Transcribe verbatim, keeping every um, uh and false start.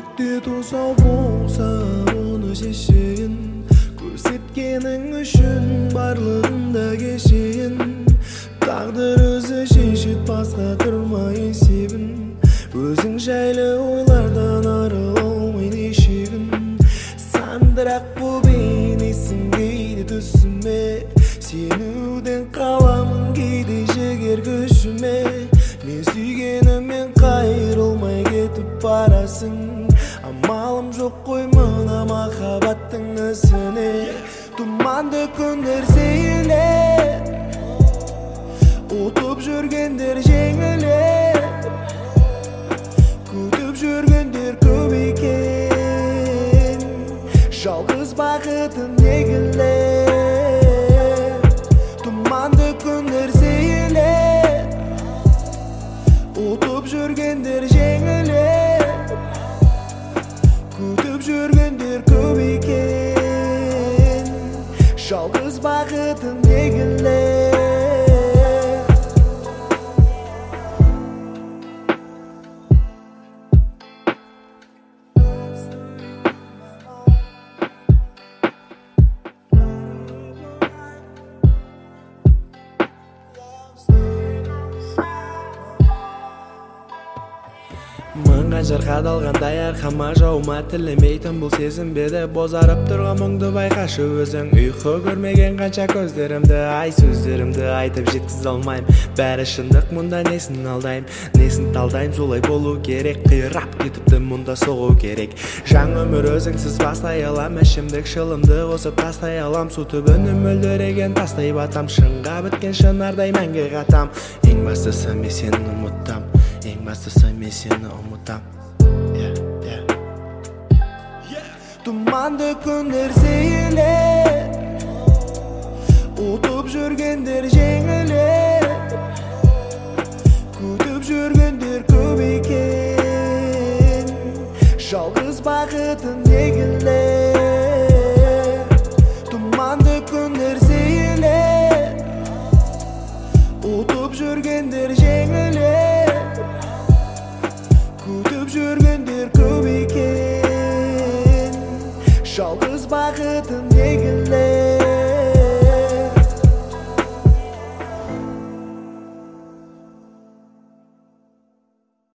жүректе тұсау болса оны шешейін, көрсеткенің үшін барлығында кешейін. Тағдыр өзі шешет, басқа тұрмай есебін, өзің жайлы ойлардан арылмай нешегін. Сандырақ бұл бейнесің кейде түсіме, сенуден қаламын кейде жігер күшіме. Мен сүйгеніммен қайрылмай кетіп барасың, амалым жоқ қой мына махаббаттың ісіне. Тұманды күндер сейілер, ұтып жүргендер жеңілер, күтіп жүргендер көп екен, жалғыз бақытын егілер. Тұманды күндер сейілер, ұтып жүргендер жеңілер, күтіп жүргендер көп екен, жалғыз бақытын егілер. Мыңға жар қадалғандай арқама жаума тілемейтін бұл сезім беді. Бозарып тұрған мұңды байқашы өзің, ұйқы көрмеген қанша көздерімді, ай сөздерімді айтып жеткізе алмайым. Бәрі шындық, мұнда несін алдайым, несін талдайым, солай болу керек. Қирап кетіпті, мұнда соғу керек. Жаңа өмір өзіңсіз бастай алам, ішімдік шылымды қосып тастай алам. Су түбіні мөлдіреген тастай батам, шыңға біткен шынардай мәңгі қатам. Ең бастысы мен сені ұмытам, ең бастысы мен сені ұмытам. Тұманды күндер сейілер, ұтып жүргендер жеңілер, күтіп жүргендер көп екен, жалғыз бақытын егілер. Тұманды күндер сейілер, ұтып жүргендер жеңілер,